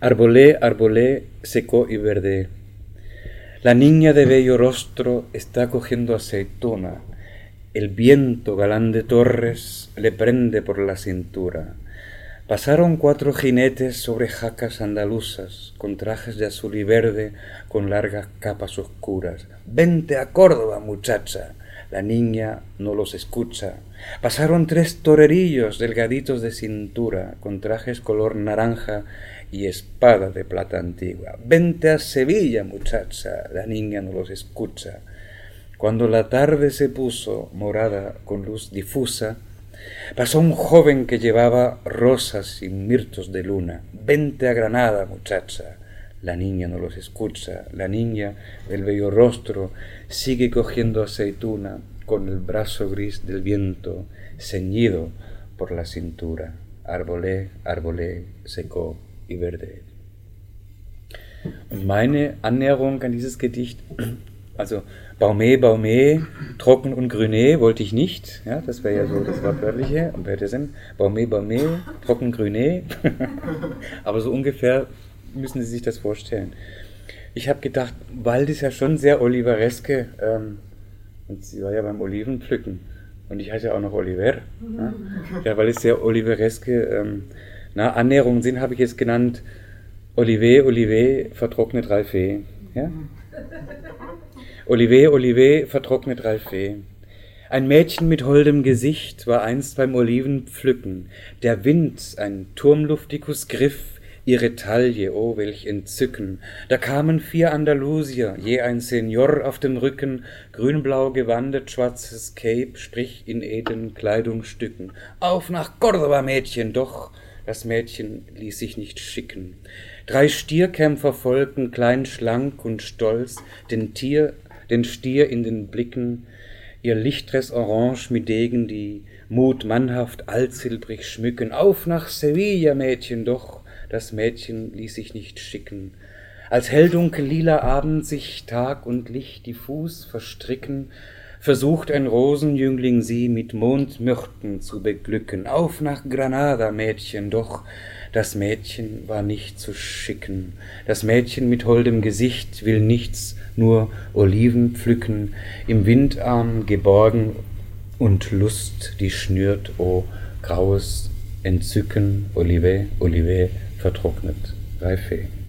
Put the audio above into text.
Arbolé, arbolé, secó y verde. La niña de bello rostro está cogiendo aceituna. El viento galán de torres le prende por la cintura. Pasaron 4 jinetes sobre jacas andaluzas, con trajes de azul y verde, con largas capas oscuras. Vente a Córdoba, muchacha. La niña no los escucha. Pasaron 3 torerillos delgaditos de cintura, con trajes color naranja y espada de plata antigua. Vente a Sevilla, muchacha. La niña no los escucha. Cuando la tarde se puso morada con luz difusa, pasó un joven que llevaba rosas y mirtos de luna. Vente a Granada, muchacha. La niña no los escucha. La niña del bello rostro sigue cogiendo aceituna con el brazo gris del viento ceñido por la cintura. Arbolé, arbolé, secó y verde. Und meine Annäherung an dieses Gedicht, also Baumé, Baumé, trocken und grüné wollte ich nicht, ja, das wäre ja so das Wortwörtliche, und wer hätte Sinn, Baumé, Baumé, trocken, grüné, aber so ungefähr müssen Sie sich das vorstellen. Ich habe gedacht, weil das ja schon sehr olivereske, und sie war ja beim Olivenpflücken, und ich heiße ja auch noch Oliver, ja, weil es sehr olivereske Annäherungen sind, habe ich jetzt genannt, Olivier, Olivier, vertrocknet Ralfee, ja? Olivier, Olivier, vertrocknet Ralfee. Ein Mädchen mit holdem Gesicht war einst beim Olivenpflücken. Der Wind, ein Turmluftikus griff ihre Taille, oh, welch Entzücken. Da kamen 4 Andalusier, je ein Senior auf dem Rücken, grünblau gewandet, schwarzes Cape, sprich in edlen Kleidungsstücken. Auf nach Córdoba, Mädchen, doch das Mädchen ließ sich nicht schicken. 3 Stierkämpfer folgten, klein, schlank und stolz, den Stier in den Blicken, ihr Lichtres Orange mit Degen, die Mut mannhaft altsilbrig schmücken. Auf nach Sevilla, Mädchen, doch das Mädchen ließ sich nicht schicken. Als helldunkel lila Abend sich Tag und Licht diffus verstricken, versucht ein Rosenjüngling sie mit Mondmyrten zu beglücken. Auf nach Granada, Mädchen, doch das Mädchen war nicht zu schicken. Das Mädchen mit holdem Gesicht will nichts, nur Oliven pflücken, im Windarm geborgen und Lust, die schnürt, oh, graues Entzücken, Olive, Olive, vertrocknet, Ralfee.